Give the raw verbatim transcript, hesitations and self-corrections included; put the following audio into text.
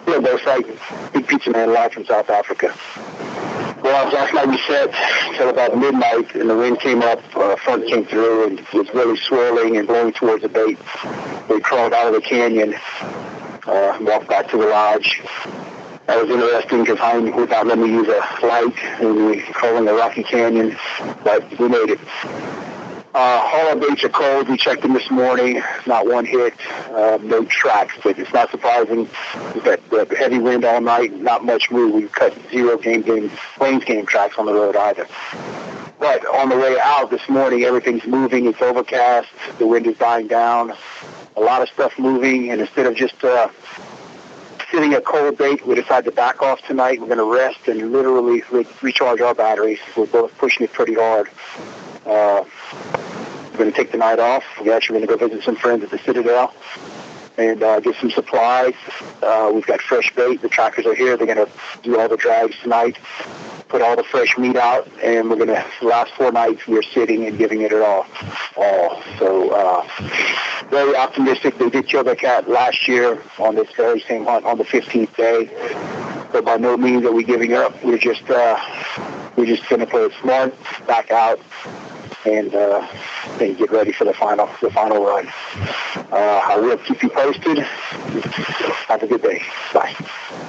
Yeah, both like Big Pizza Man live from South Africa. Well, last night we set till about midnight, and the wind came up, uh, front came through, and it was really swirling and blowing towards the bait. We crawled out of the canyon, uh, walked back to the lodge. That was interesting because Hein would not let me use a light, and we were crawling the Rocky Canyon, but we made it. Uh, all our baits are cold. We checked them this morning. Not one hit, uh, no tracks. But it's not surprising that the heavy wind all night, not much move. We cut zero game game, Plains game tracks on the road either. But on the way out this morning, everything's moving. It's overcast. The wind is dying down. A lot of stuff moving. And instead of just uh, sitting at cold bait, we decided to back off tonight. We're going to rest and literally re- recharge our batteries. We're both pushing it pretty hard. Uh, we're going to take the night off. We're actually going to go visit some friends at the Citadel and uh, get some supplies. Uh, we've got fresh bait. The trackers are here. They're going to do all the drags tonight, put all the fresh meat out, and we're going to, the last four nights, we're sitting and giving it all. all. So uh, very optimistic. They did kill the cat last year on this very same hunt on the fifteenth day. But by no means are we giving up. We're just, uh, we're just going to play it smart, back out, and, uh, and get ready for the final the final run. Uh, I will keep you posted. Have a good day. Bye.